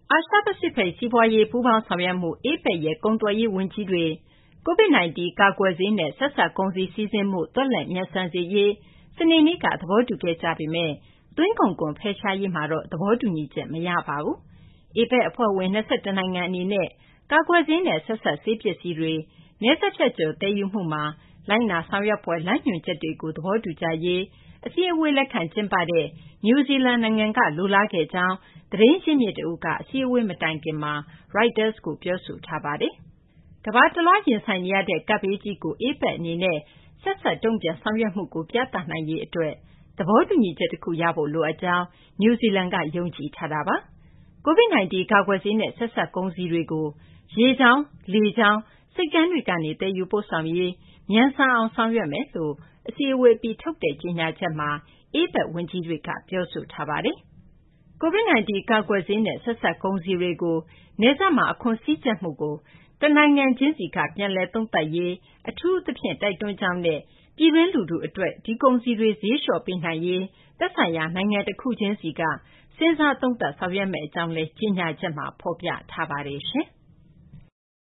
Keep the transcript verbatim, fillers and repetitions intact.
အာရှပစိဖိတ် စီးပွားရေး ပူးပေါင်းဆောင်ရွက်မှု အေပက် ရဲ့ ကုန်သွယ်ရေး ဝန်ကြီးတွေ COVID ၁၉ ကာကွယ်ဆေးနဲ့ ဆက်စပ် ကုန်စည်စီးဆင်းမှု သွက်လက် မြန်ဆန်စေရေး စနေနေ့က သဘောတူခဲ့ကြပေမယ့် သွင်းကုန်ခွန် ဖယ်ရှားရေးမှာတော့ သဘောတူညီချက် မရပါဘူး။ အေပက် အဖွဲ့ဝင် ၂၁ နိုင်ငံ အနေနဲ့ ကာကွယ်ဆေးနဲ့ ဆက်စပ် ဆေးပစ္စည်းတွေ နယ်စပ်ဖြတ်ကျော် သယ်ယူမှုမှာ လိုက်နာဆောင်ရွက်ဖွယ် လမ်းညွှန်ချက်တွေကို သဘောတူကြရေး အစည်းအဝေး လက်ခံကျင်းပတဲ့ နယူးဇီလန်နိုင်ငံက လိုလားခဲ့ကြောင်း သတင်းရင်းမြစ်တဦးက အစည်းအဝေး မတိုင်ခင်မှာ ရိုက်တာကို ပြောဆိုထားပါတယ်။ ကမ္ဘာတလွှား ရင်ဆိုင်နေရတဲ့ ကပ်ဘေးကြီးကို အေပက် အနေနဲ့ ဆက်စပ် တုံ့ပြန်ဆောင်ရွက်မှုကို ပြသနိုင်ရေး အတွက် သဘောတူညီချက် တခု ရဖို့ လိုအပ်ကြောင်း နယူးဇီလန်က ယုံကြည်ထားတာပါ။ COVID ၁၉ ကာကွယ်ဆေးနဲ့ ဆက်စပ် ကုန်စည်တွေကို ရေကြောင်း၊ လေကြောင်း၊ ဆိပ်ကမ်းတွေကနေ သယ်ယူပို့ဆောင်ရေး မြန်ဆန်အောင် ဆောင်ရွက်မယ်လို့ အစည်းအဝေး အပြီး ထုတ်တဲ့ ကြေညာချက်မှာ အေပက် ဝန်ကြီးတွေက ပြောဆိုထားပါတယ်။ COVID ၁၉ ကာကွယ်ဆေးနဲ့ ဆက်စပ် ကုန်စည်တွေကို နယ်စပ်မှာ အခွန်စည်းကြပ်မှုကို တနိုင်ငံချင်းစီက ပြန်လည် သုံးသပ်ရေး အထူးသဖြင့် တိုက်တွန်းကြောင်းနဲ့ ပြည်တွင်း လူထု အတွက် ဒီကုန်စည်တွေ ဈေးလျှော့ပေးနိုင်ရေး သက်ဆိုင်ရာ နိုင်ငံတခုချင်းစီက စဉ်းစားသုံးသပ် ဆောင်ရွက်မယ့် အကြောင်းလည်း ကြေညာချက်မှာ ဖော်ပြထားပါတယ်။